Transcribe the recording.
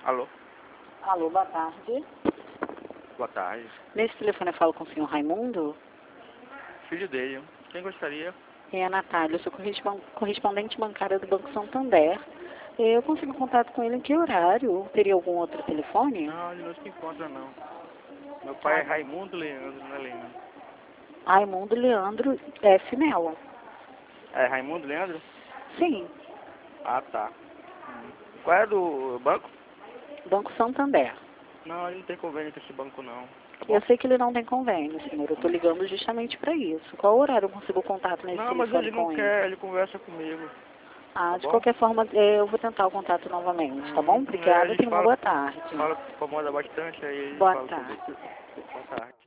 Alô? Alô, boa tarde. Boa tarde. Nesse telefone eu falo com o senhor Raimundo? Filho dele. Quem gostaria? É a Natália, eu sou correspondente bancária do Banco Santander. Eu consigo contato com ele em que horário? Teria algum outro telefone? Não, ele não se encontra, não. Meu pai é Raimundo Leandro, não é Leandro. Raimundo Leandro F. Mello. É Raimundo Leandro? Sim, Ah, tá. Qual é do banco? Banco Santander. Não, ele não tem convênio com esse banco, não. Tá bom? Eu sei que ele não tem convênio, senhor. Eu estou ligando justamente para isso. Qual horário eu consigo contato nesse Não, mas telefone ele com não ele? quer, ele conversa comigo. Ah, Tá de bom? qualquer forma, eu vou tentar o contato novamente, tá bom? A Obrigada, gente tenha uma boa tarde. fala que incomoda bastante, aí ele Boa fala sobre tarde. isso. Boa tarde.